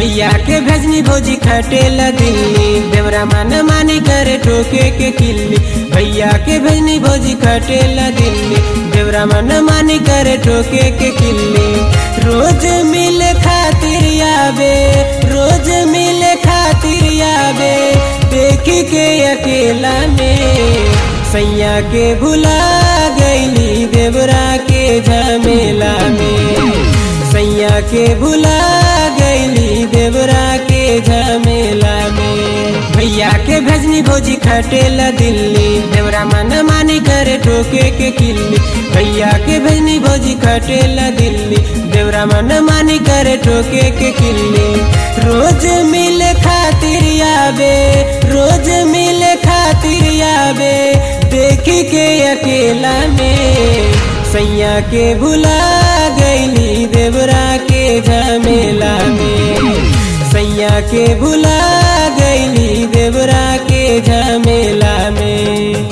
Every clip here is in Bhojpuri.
भैया के भेजनी भौजी खटेला दिल्ली, देवरा मन मानी करे ठोके के किल्ली। भैया के भेजनी भौजी खटेला दिल्ली, देवरा मन मानी करे ठोके के किल्ली। रोज मिले खातिर आवे, रोज मिले खातिर आवे, देखी के अकेला में सैया के भुला गईली देवरा के झमेला में। सैया के भुला गईली देवरा के झमेला में। भैया के भेजनी भौजी खटेला दिल्ली, देवरा मन मानी करे ठोके के किल्ली। भैया के भेजनी भौजी खटेला दिल्ली, देवरा मन मानी करे ठोके के किल्ली। रोज मिले खातिर आवे, रोज मिले खातिर आवे, देखी के अकेला में सैया के भुला गईली देवरा के झमेला में। सैया के भुला गईली देवरा के झमेला में।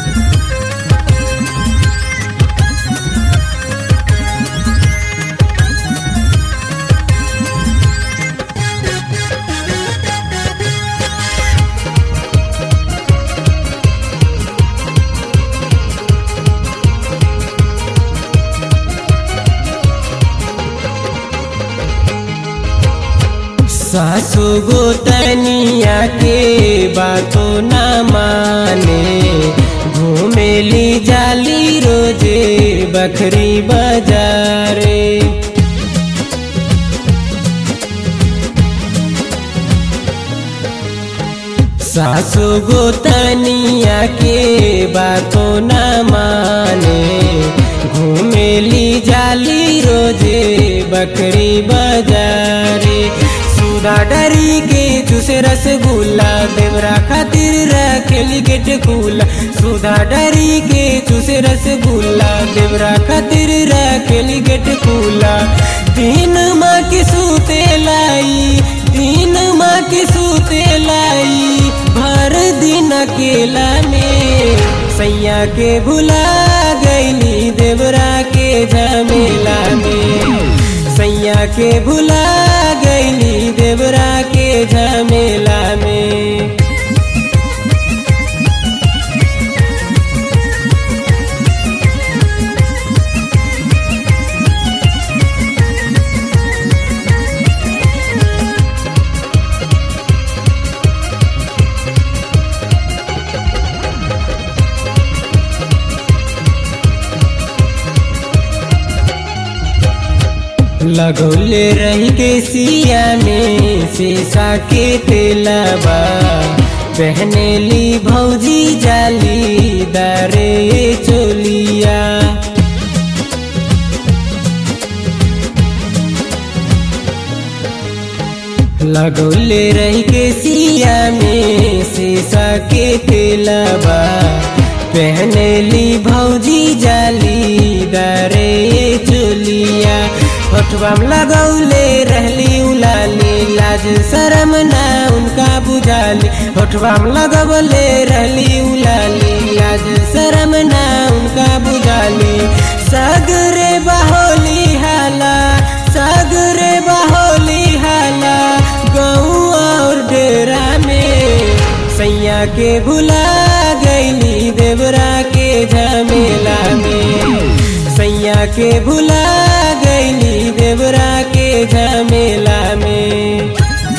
सासु गोतनिया के बातों न माने, घूमेली जाली रोजे बखरी बाजारे। सासु गोतनिया के बातों न माने, घूमेली जाली रोजे बकरी बाजारे। सुधा डरी के चूसे रसगुल्ला, देवरा खातिर रखेली गेट खुला। सुधा डरी के चूसे रसगुल्ला, देवरा खातिर रखेली गेट खुला। तीन माँ की सूते लाई, तीन माँ की सूते लाई, भर दिन अकेला में सैया के भुला गईली देवरा के झमेला में। सैया के भुला गईली देवरा के झमेला में। लगौले रही के सिया में शीशा के तेलबा, पहने ली भौजी जाली दारे चोलिया। लगौले रही के सिया में शीशा के तेलबा, पहने ली भौजी जाली दारे चोलिया। होठवा में लगौले रहली उलाली, लाज शरम ना उनका बुझाली। होठवा में लगौले रहली उलाली, लाज शरम ना उनका बुझाली। सगरे बाहोली हाला, सगरे बाहोली हाला, गाँव और डेरा में सैया के भुला गईली देवरा के झमेला में। सैया के भुला गईली देवरा के झमेला में।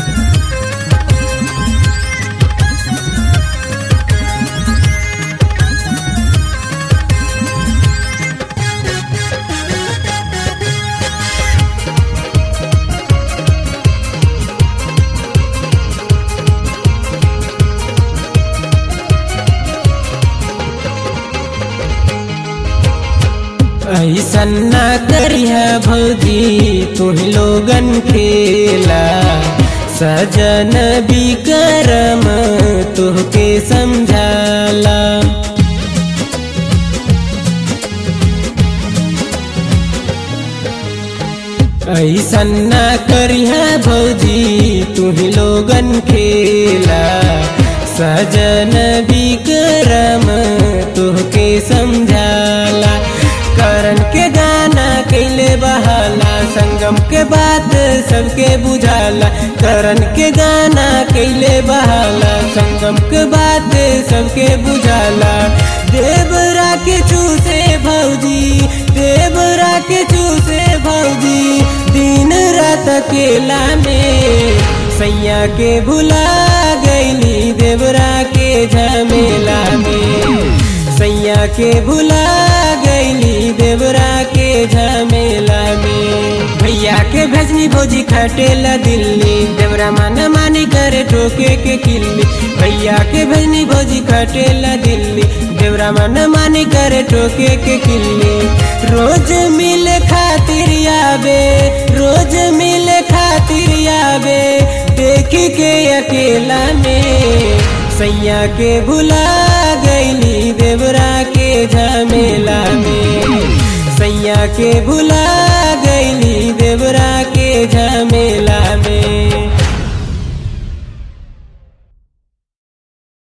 ऐसन ना करिहा भौजी तुही लोगन खेला, सजन बिकरम तुहके समझाला। ऐसन ना करिहा भौजी तुही लोगन खेला, सजन बिकरम तुहके समझाला। करण के गाना कैले बहाला, संग संगम के बात सबके बुझाला, करण के गाना कैले बहाला। संगम के बात सबके बुझाला, देवरा के चूसे भौजी, देवरा के चूसे भौजी, दिन रात अकेला में सैया के भुला गईली देवरा के झमेला में, सैया के भुला गईली देवरा के झमेला में। भैया के भेजनी भौजी खटेला दिल्ली, देवरा माना मानी करे ठोके के किल्ली। भैया के भेजनी भौजी खटेला दिल्ली, देवरा माना मानी करे ठोके के किल्ली। रोज मिले खातिर आवे, रोज मिले खातिर आवे, देखी के अकेला में सैया के भुला गईली देवरा के झमेला में, सैया के भुला गईली देवरा के झमेला में।